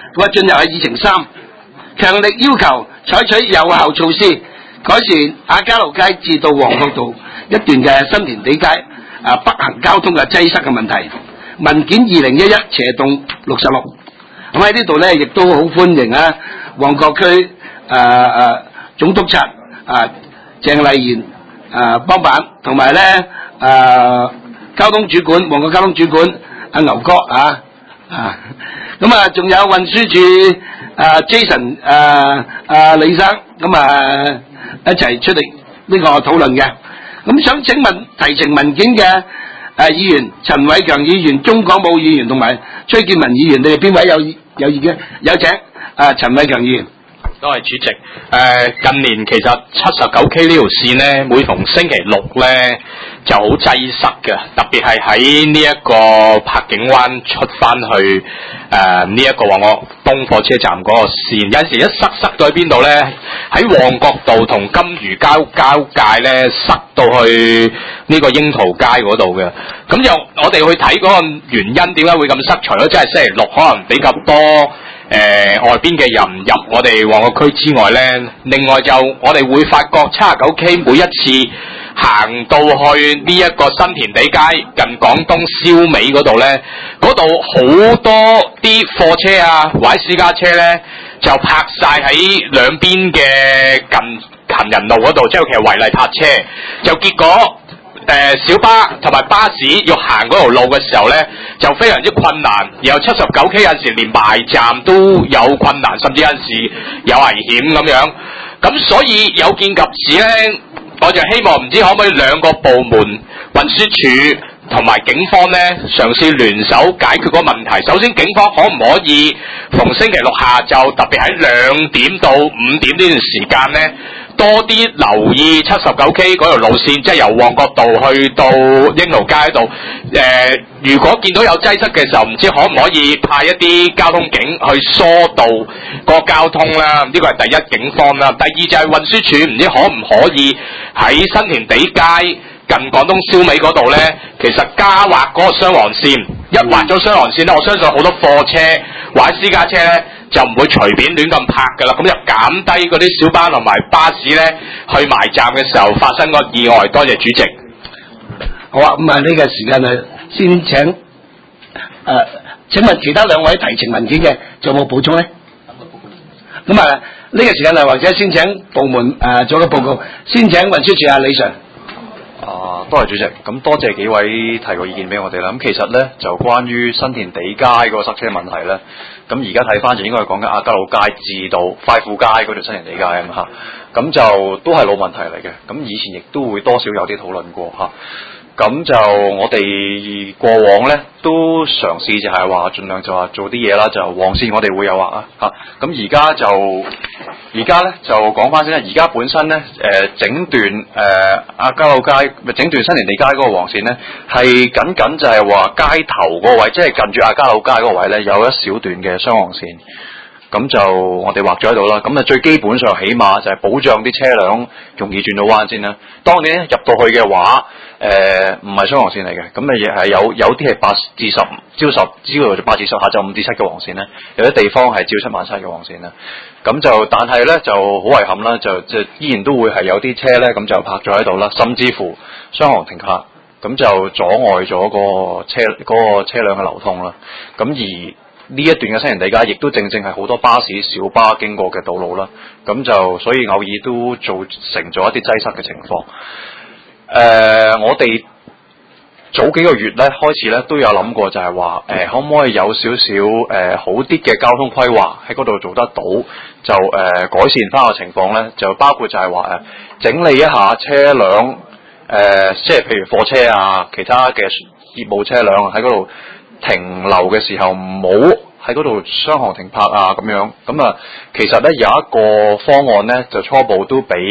咁啊，進入係議程3，強力要求採取有效措施，改善亞皆老街至到旺角道一段嘅新填地街北行交通嘅擠塞嘅問題。文件2011/66，咁喺呢度咧，亦都好歡迎啊，旺角區總督察鄭麗賢幫辦，同埋咧交通主管旺角交通主管阿牛哥咁啊，仲有運輸署Jason 李生咁一齊出嚟呢個討論嘅。咁想請問提呈文件嘅議員陳偉強議員、鐘廣武議員同埋崔建文議員，你哋邊位有意見？有請陳偉強議員。 多謝主席。近年其實79K 呢條線呢，每逢星期六呢就好擠塞嘅，特別係喺呢一個柏景灣出翻去呢一個旺角東火車站嗰個線，有陣時一塞到喺邊度呢？喺旺角道同金魚交界呢，塞到去呢個櫻桃街嗰度嘅。咁就我哋去睇嗰個原因點解會咁塞？除咗真係星期六可能比較多外邊嘅人入我哋旺角區之外呢，另外就我哋會發覺79K 每一次行到去呢一個新填地街近廣東燒尾嗰度呢，嗰度好多啲貨車啊或者私家車呢，就泊晒喺兩邊嘅近行人路嗰度，即係其實違例泊車，就結果小巴同埋巴士要行嗰條路嘅時候呢，就非常之困難。然後79K 有陣時連埋站都有困難，甚至有陣時有危險咁樣。咁所以有見及此呢，我就希望唔知可唔可以兩個部門運輸署同埋警方呢，嘗試聯手解決個問題。首先，警方可唔可以逢星期六下晝，特別喺2點到5點呢段時間呢，多啲留意79K 嗰條路線，即係由旺角道去到櫻桃街度。如果見到有擠塞嘅時候，唔知可唔可以派一啲交通警去疏導個交通啦？呢個係第一，警方啦。第二就係運輸署，唔知可唔可以喺新填地街近廣東燒尾嗰度呢，其實加劃嗰個雙黃線，一劃咗雙黃線呢，我相信好多貨車或者私家車呢，就唔會隨便亂咁泊噶啦，咁就減低嗰啲小巴同埋巴士呢去埋站嘅時候發生個意外。多謝主席。 好啊，咁呢個時間先請請問其他兩位提呈文件嘅，仲有冇補充呢？咁呢個時間或者先請部門做個報告，先請運輸署李 Sir。 多謝主席，咁多謝幾位提過意見俾我哋啦。咁其實咧就關於新填地街嗰個塞車問題咧，咁而家睇翻就應該係講緊亞皆老街至到快富街嗰條新填地街啊嘛嚇，咁就都係老問題嚟嘅。咁以前亦都會多少有啲討論過嚇。咁就我哋過往咧都嘗試就係話盡量就話做啲嘢啦，就黃線我哋會有啊嚇。咁而家咧就講翻先啦。而家本身咧整段亞皆老街整段新填地街嗰個黃線咧係僅僅就係話街頭嗰個位，即係近住亞皆老街嗰個位咧有一小段嘅雙黃線。咁就我哋畫咗喺度啦。咁最基本上起碼就係保障啲車輛容易轉到彎先啦。當你入到去嘅話，唔係雙黃線嚟嘅，咁亦係有啲係8至10，朝8至10，下晝5至7嘅黃線咧。有啲地方係朝7晚7嘅黃線啦。咁就但係咧就好遺憾啦，就依然都會係有啲車咧咁就泊咗喺度啦，甚至乎雙行停泊，咁就阻礙咗個車輛嘅流通啦。咁而呢一段嘅新填地街，亦都正係好多巴士、小巴經過嘅道路啦。咁就所以偶爾都造成咗一啲擠塞嘅情況。我哋早幾個月咧開始咧都有諗過，就係話可唔可以有少少好啲嘅交通規劃喺嗰度做得到，就改善翻個情況咧。就包括就係話整理一下車輛，即係譬如貨車啊、其他嘅業務車輛喺嗰度停留嘅時候，唔好喺嗰度雙行停泊啊咁樣。咁啊，其實咧有一個方案咧，就初步都俾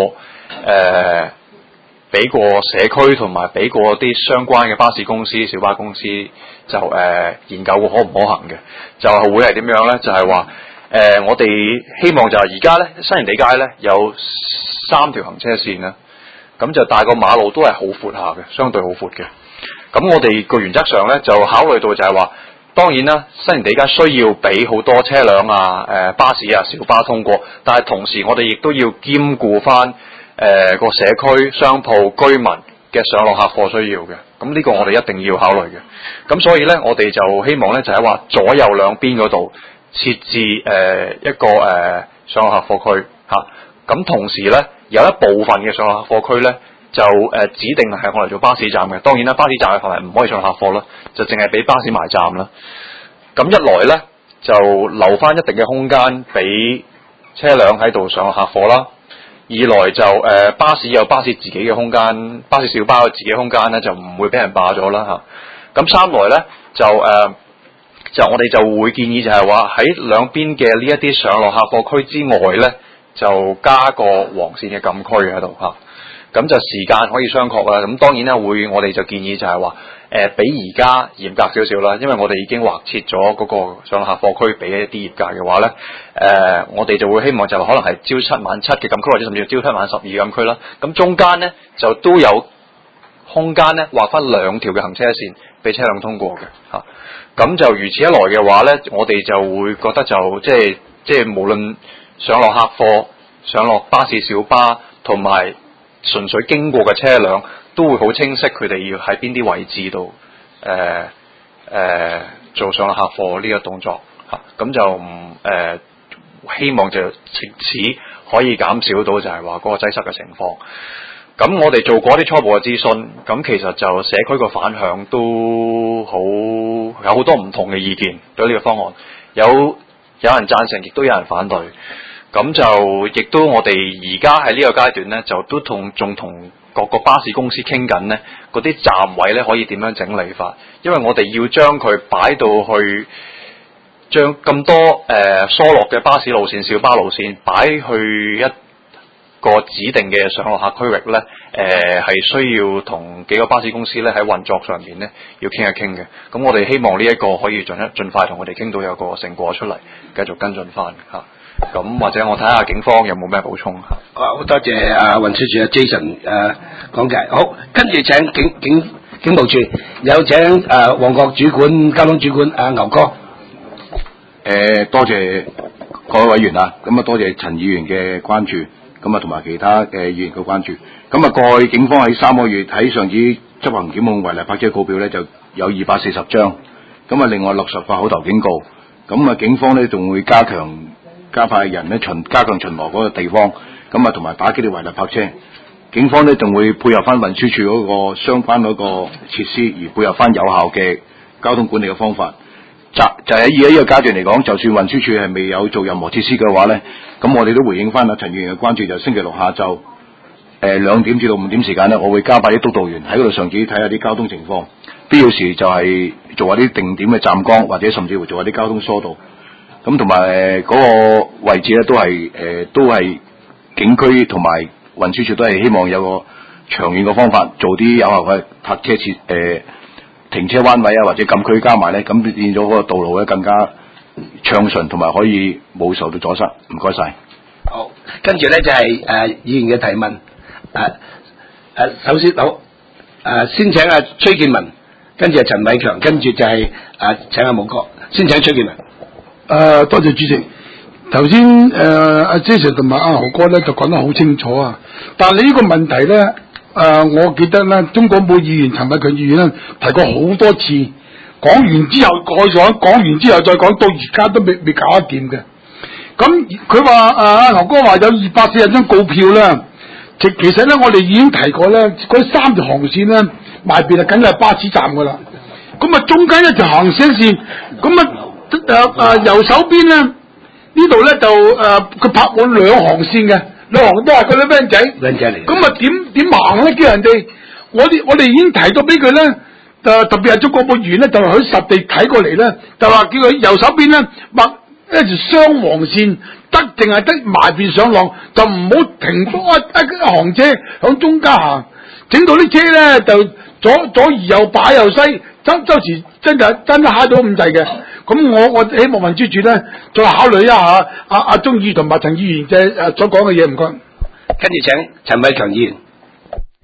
過社區同埋俾過啲相關嘅巴士公司、小巴公司就研究過可唔可行嘅，就係會係點樣咧？就係話我哋希望就係而家咧新填地街咧有3條行車線啦，咁就大個馬路都係好闊下嘅，相對好闊嘅。咁我哋個原則上咧就考慮到就係話當然啦，新填地街需要俾好多車輛啊、巴士啊、小巴通過，但係同時我哋亦都要兼顧翻個社區商鋪居民嘅上落客貨需要嘅。咁呢個我哋一定要考慮嘅。咁所以咧，我哋就希望咧就係話左右兩邊嗰度設置一個上落客貨區嚇。咁同時咧，有一部分嘅上落客貨區咧就指定係我嚟做巴士站嘅。當然啦，巴士站嘅範圍唔可以上客貨啦，就淨係俾巴士埋站啦。咁一來咧就留翻一定嘅空間俾車輛喺度上客貨啦。二來就巴士有巴士自己嘅空間，巴士小巴有自己嘅空間咧，就唔會俾人霸咗啦嚇。咁三來咧就我哋就會建議就係話喺兩邊嘅呢一啲上落客貨區之外咧，就加個黃線嘅禁區喺度嚇。咁就時間可以商榷啦。咁當然啦，我哋就建議就係話比而家嚴格少少啦，因為我哋已經劃設咗嗰個上落客貨區俾一啲業界嘅話咧，我哋就會希望就可能係朝7晚7嘅禁區，或者甚至朝7晚12嘅禁區啦。咁中間咧就都有空間咧劃翻2條嘅行車線俾車輛通過嘅嚇。咁就如此一來嘅話咧，我哋就會覺得就即係無論上落客貨、上落巴士小巴同埋純粹經過嘅車輛都會好清晰，佢哋要喺邊啲位置度做上落客貨呢個動作嚇，咁就希望就藉此可以減少到就係話嗰個擠塞嘅情況。咁我哋做過一啲初步嘅諮詢，咁其實就社區個反響都有好多唔同嘅意見對呢個方案，有人贊成，亦都有人反對。咁就亦都我哋而家喺呢個階段咧，就都仲同各個巴士公司傾緊咧，嗰啲站位咧可以點樣整理法？因為我哋要將佢擺到去，將咁多疏落嘅巴士路線、小巴路線擺去一個指定嘅上落客區域咧，係需要同幾個巴士公司咧喺運作上面咧要傾一傾嘅。咁我哋希望呢一個可以盡快同我哋傾到有個成果出嚟，繼續跟進翻嚇。咁或者我睇下警方有冇咩補充嚇。 好多謝運輸署Jason 講解。好，跟住請警務處有請旺角主管交通主管牛哥。 多謝各位委員啊，咁啊多謝陳議員嘅關注，咁啊同埋其他議員嘅關注。咁啊過去警方喺3個月喺上址執行檢控違例泊車告表咧就有240張，咁啊另外60發口頭警告，咁啊警方咧仲會加派人咧加強巡邏嗰個地方，咁啊同埋打擊啲違例泊車。警方咧仲會配合翻運輸署嗰個相關嗰個設施，而配合翻有效嘅交通管理嘅方法。就喺而家呢個階段嚟講，就算運輸署係未有做任何設施嘅話咧，咁我哋都回應翻陳議員嘅關注，就星期六下晝2點至到5點時間咧，我會加派啲督導員喺嗰度上址睇下啲交通情況，必要時就係做下啲定點嘅站崗，或者甚至乎做下啲交通疏導。咁同埋嗰個位置咧都係警區同埋運輸署都係希望有個長遠嘅方法，做啲有效嘅泊車停車彎位啊，或者禁區加埋咧，咁變咗嗰個道路咧更加暢順，同埋可以冇受到阻塞。唔該晒。 好，跟住咧就係議員嘅提問。首先先請崔建文，跟住陳偉強，跟住就係請武哥。先請崔建文。 多謝主席。頭先Jason 同埋豪哥咧就講得好清楚啊，但係你呢個問題咧，我記得咧，中廣報議員陳偉強議員咧提過好多次，講完之後改咗，講完之後再講，到而家都未搞得掂嘅。咁佢話豪哥話有240張告票啦，其實咧我哋已經提過咧，嗰3條航線咧埋邊梗係巴士站噶啦，咁啊中間一條行車線，咁右手邊咧呢度咧就佢拍滿2航線嘅。2航都係嗰啲 van 仔嚟，咁啊點行咧？叫人哋我哋已經提到俾佢咧，特別係中國報員咧，就佢實地睇過嚟咧，就話叫佢右手邊咧畫一條雙黃線，淨係得埋邊上落，就唔好停多一行車響中間行，整到啲車咧就左移右擺右西，周時真係揩到咁滯嘅。咁我希望運輸署咧再考慮一下阿鍾議員同埋陳議員嘅所講嘅嘢，唔該。 跟住請陳偉強議員。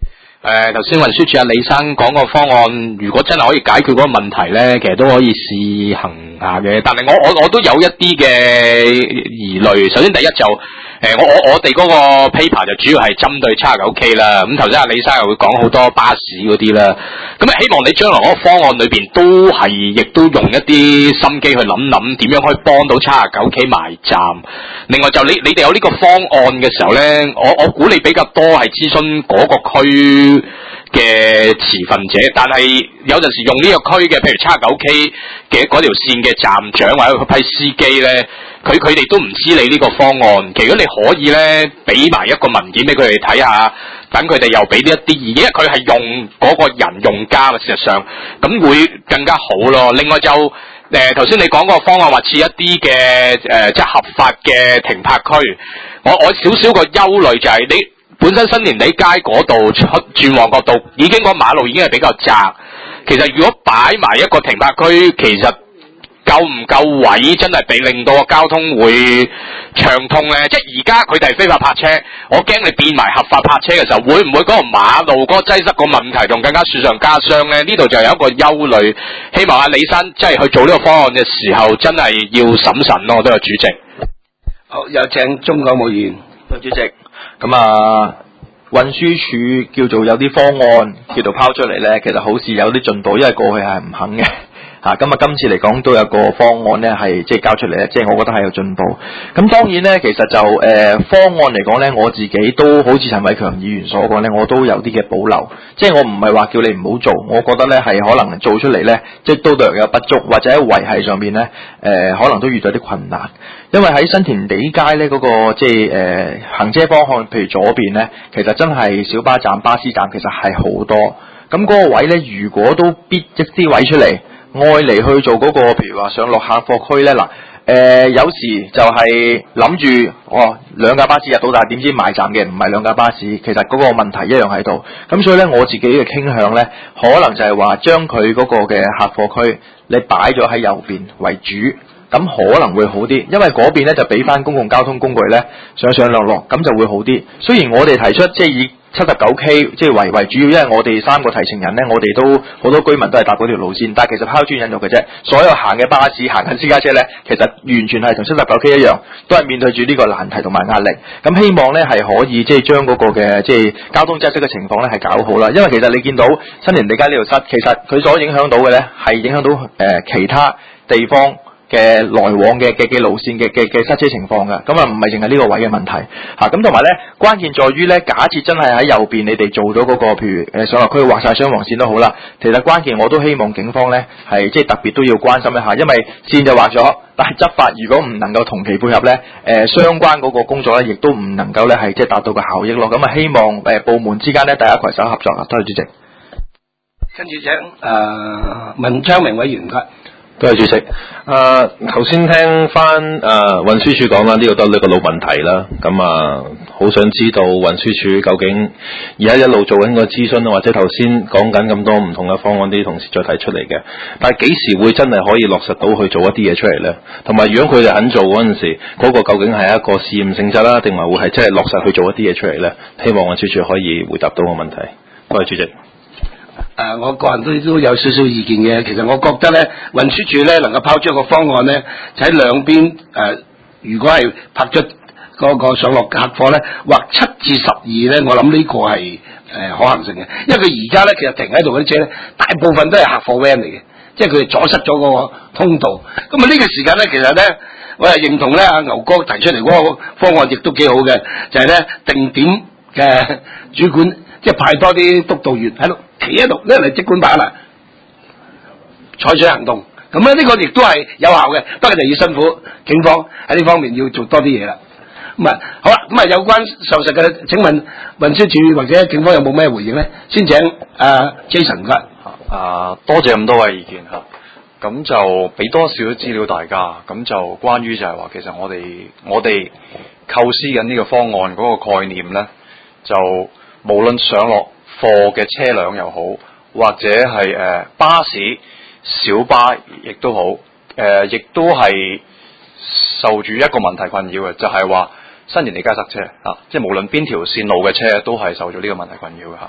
頭先運輸署阿李生講個方案，如果真係可以解決嗰個問題咧，其實都可以試行下嘅。但係我都有一啲嘅疑慮。首先第一就我哋嗰個 paper 就主要係針對 79K 啦。咁頭先阿李生又會講好多巴士嗰啲啦。咁希望你將來嗰個方案裏邊都係亦都用一啲心機去諗點樣可以幫到 79K 埋站。另外就你哋有呢個方案嘅時候咧，我估你比較多係諮詢嗰個區嘅持份者，但係有陣時用呢個區嘅，譬如 79K 嘅嗰條線嘅站長或者嗰批司機咧，佢哋都唔知你呢個方案。其實你可以咧俾埋一個文件俾佢哋睇下，等佢哋又俾呢一啲意見，因為佢係用嗰個人用家嘅，事實上咁會更加好咯。另外就頭先你講個方案話設一啲嘅即係合法嘅停泊區，我少少個憂慮就係你本身新填地街嗰度出轉旺角道已經個馬路已經係比較窄，其實如果擺埋一個停泊區，其實夠唔夠位真係俾令到個交通會暢通咧？即係而家佢哋係非法泊車，我驚你變埋合法泊車嘅時候，會唔會嗰個馬路嗰個擠塞個問題仲更加雪上加霜咧？呢度就有一個憂慮，希望阿李生即係去做呢個方案嘅時候，真係要審慎咯。我都有主席。 好，有請中港務員。 主席，咁運輸署叫做有啲方案叫做拋出嚟咧，其實好似有啲進步，因為過去係唔肯嘅。咁今次嚟講都有個方案咧，係即係交出嚟咧，即係我覺得係有進步。咁當然咧，其實就方案嚟講咧，我自己都好似陳偉強議員所講咧，我都有啲嘅保留。即係我唔係話叫你唔好做，我覺得咧係可能做出嚟咧，即係都略有不足，或者喺維繫上面咧，可能都遇到啲困難。因為喺新填地街咧嗰個即係行車方向，譬如左邊咧，其實真係小巴站、巴士站其實係好多。咁嗰個位咧，如果都逼一啲位出嚟，愛嚟去做嗰個，譬如話上落客貨區咧，有時就係諗住兩架巴士入到，但係點知埋站嘅唔係兩架巴士，其實嗰個問題一樣喺度。咁所以咧，我自己嘅傾向咧，可能就係話將佢嗰個嘅客貨區，你擺咗喺右邊為主，咁可能會好啲，因為嗰邊咧就俾翻公共交通工具咧上落，咁就會好啲。雖然我哋提出即係以79K 即係為主要，因為我哋3個提呈人咧，我哋都好多居民都係搭嗰條路線，但係其實拋磚引玉嘅啫。所有行嘅巴士、行緊私家車咧，其實完全係同79K 一樣，都係面對住呢個難題同埋壓力。咁希望咧係可以即係將嗰個嘅即係交通擠塞嘅情況咧係搞好啦。因為其實你見到新填地街呢條塞，其實佢所影響到嘅咧係影響到其他地方嘅來往嘅路線嘅塞車情況㗎，咁唔係淨係呢個位嘅問題嚇，咁同埋咧關鍵在於咧，假設真係喺右邊你哋做咗嗰個，譬如上落區畫晒雙黃線都好啦，其實關鍵我都希望警方咧係即係特別都要關心一下，因為線就畫咗，但係執法如果唔能夠同期配合咧，相關嗰個工作咧亦都唔能夠咧係即係達到個效益咯，咁希望部門之間咧大家攜手合作啊，多謝主席。 跟住請文昌明委員嘅。 多謝主席。頭先聽翻運輸署講啦，呢個都係一個老問題啦。咁好想知道運輸署究竟而家一路做緊個諮詢，或者頭先講緊咁多唔同嘅方案，啲同事再提出嚟嘅。但係幾時會真係可以落實到去做一啲嘢出嚟呢？同埋如果佢哋肯做嗰陣時，嗰個究竟係一個試驗性質啦，定係會係真係落實去做一啲嘢出嚟呢？希望運輸署可以回答到個問題。多謝主席。 我個人都有少少意見嘅。其實我覺得咧，運輸署咧能夠拋出一個方案咧，就喺兩邊如果係拍出嗰個上落客貨咧，劃7至12咧，我諗呢個係可行性嘅。因為佢而家咧其實停喺度嗰啲車咧，大部分都係客貨 van 嚟嘅，即係佢哋阻塞咗嗰個通道。咁呢個時間咧，其實咧我係認同咧阿牛哥提出嚟嗰個方案亦都幾好嘅，就係咧定點嘅主管，即係派多啲督導員喺度。企喺度咧嚟即管辦啦，採取行動。咁咧呢個亦都係有效嘅，不過就要辛苦警方喺呢方面要做多啲嘢啦。咁好啦，咁有關上述嘅，請問運輸署或者警方有冇咩回應咧？先請Jason 嘅。 多謝咁多位意見嚇。咁就俾多少資料大家。咁就關於就係話，其實我哋構思緊呢個方案嗰個概念咧，就無論上落貨嘅車輛又好，或者係巴士、小巴亦都好，亦都係受住一個問題困擾嘅，就係話新填地街塞車即係無論邊條線路嘅車都係受咗呢個問題困擾嘅嚇。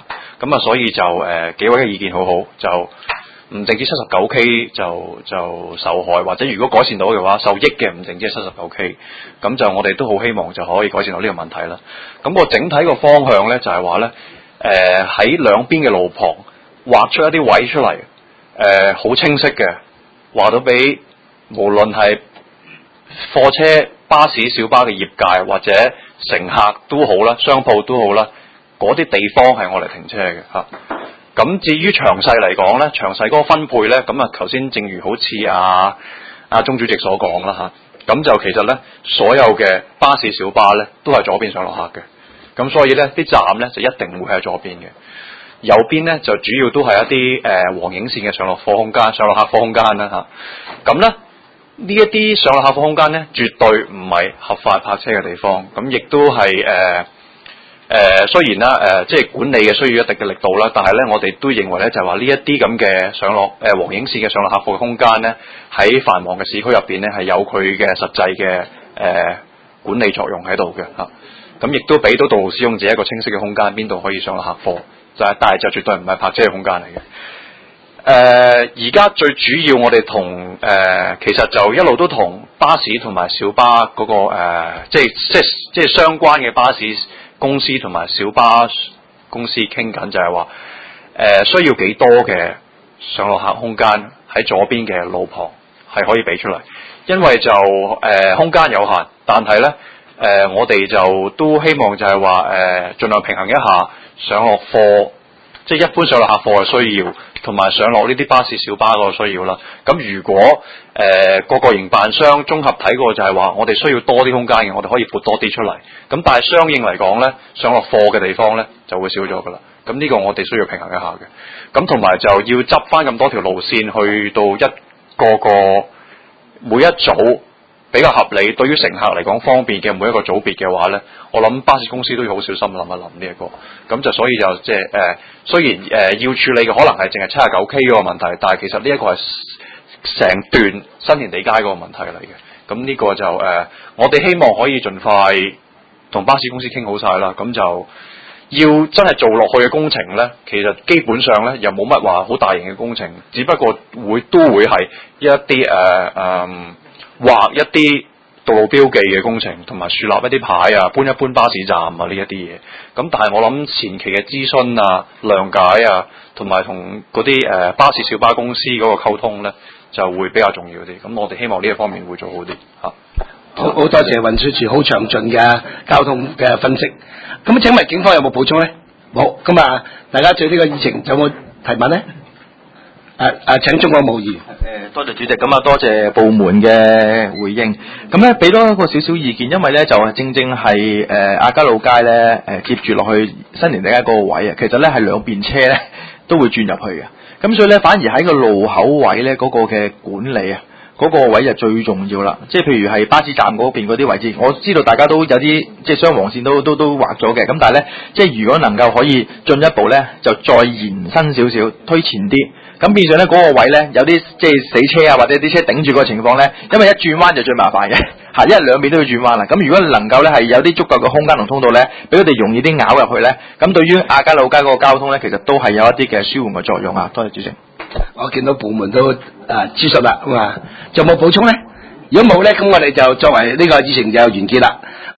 咁啊所以就幾位嘅意見好好，就唔淨止 79K 就受害，或者如果改善到嘅話，受益嘅唔淨止係 79K， 咁就我哋都好希望就可以改善到呢個問題啦。咁個整體個方向咧就係話咧，喺兩邊嘅路旁畫出一啲位出嚟，好清晰嘅，話到俾無論係貨車、巴士、小巴嘅業界或者乘客都好啦，商鋪都好啦，嗰啲地方係我嚟停車嘅嚇。咁至於詳細嚟講咧，詳細嗰個分配咧，咁啊頭先正如好似阿鐘主席所講啦嚇，咁就其實咧所有嘅巴士小巴咧都係左邊上落客嘅，咁所以咧啲站咧就一定會喺左邊嘅，右邊咧就主要都係一啲黃影線嘅上落客貨空間啦嚇，咁咧呢一啲上落客貨空間咧絕對唔係合法泊車嘅地方，咁亦都係雖然啦，即係管理嘅需要一定嘅力度啦，但係咧，我哋都認為咧，就係話呢一啲咁嘅上落黃影線嘅上落客貨嘅空間咧，喺繁忙嘅市區入邊咧，係有佢嘅實際嘅管理作用喺度嘅嚇。咁亦都俾到道路使用者一個清晰嘅空間，邊度可以上落客貨，但係就絕對唔係泊車嘅空間嚟嘅。而家最主要我哋同其實就一路都同巴士同埋小巴嗰個即係相關嘅巴士公司同埋小巴公司傾緊，就係話需要幾多嘅上落客空間喺左邊嘅路旁係可以俾出嚟，因為就空間有限，但係咧我哋就都希望就係話盡量平衡一下上落貨，即係一般上落客貨嘅需要，同埋上落呢啲巴士小巴嗰個需要啦。咁如果各個營辦商綜合睇過就係話，我哋需要多啲空間嘅，我哋可以撥多啲出嚟。咁但係相應嚟講咧，上落貨嘅地方咧就會少咗噶啦。咁呢個我哋需要平衡一下嘅。咁同埋就要執翻咁多條路線去到一個每一組比較合理，對於乘客嚟講方便嘅每一個組別嘅話咧，我諗巴士公司都要好小心諗一諗呢一個。咁就所以就即係雖然要處理嘅可能係淨係 79K 嗰個問題，但係其實呢一個係成段新填地街嗰個問題嚟嘅。咁呢個就我哋希望可以盡快同巴士公司傾好晒啦。咁就要真係做落去嘅工程咧，其實基本上咧又冇乜話好大型嘅工程，只不過都會係一啲畫一啲道路標記嘅工程，同埋樹立一啲牌啊，搬一搬巴士站啊呢一啲嘢。咁但係我諗前期嘅諮詢啊、諒解啊，同埋同嗰啲巴士小巴公司嗰個溝通咧，就會比較重要啲。咁我哋希望呢一方面會做好啲嚇。 好多謝運輸署好詳盡嘅交通嘅分析。咁請問警方有冇補充咧？冇。咁啊，大家對呢個議程有冇提問咧？請鍾國武議員。 多謝主席，咁啊多謝部門嘅回應。咁咧俾多一個少少意見，因為咧就正係亞皆老街咧接住落去新填地街嗰個位啊，其實咧係兩邊車咧都會轉入去嘅。咁所以咧反而喺個路口位咧嗰個嘅管理啊，嗰個位就最重要啦。即係譬如係巴士站嗰邊嗰啲位置，我知道大家都有啲即係雙黃線都劃咗嘅。咁但係咧，即係如果能夠可以進一步咧，就再延伸少少，推前啲。咁變相咧嗰個位咧有啲即係死車啊，或者啲車頂住個情況咧，因為一轉彎就最麻煩嘅嚇，因為兩邊都要轉彎啦。咁如果能夠咧係有啲足夠嘅空間同通道咧，俾佢哋容易啲咬入去咧，咁對於亞皆老街嗰個交通咧，其實都係有一啲嘅舒緩嘅作用啊。多謝主席。 我見到部門都諮詢啦，咁啊，仲有冇補充咧？如果冇咧，咁我哋就作為呢個議程就完結啦。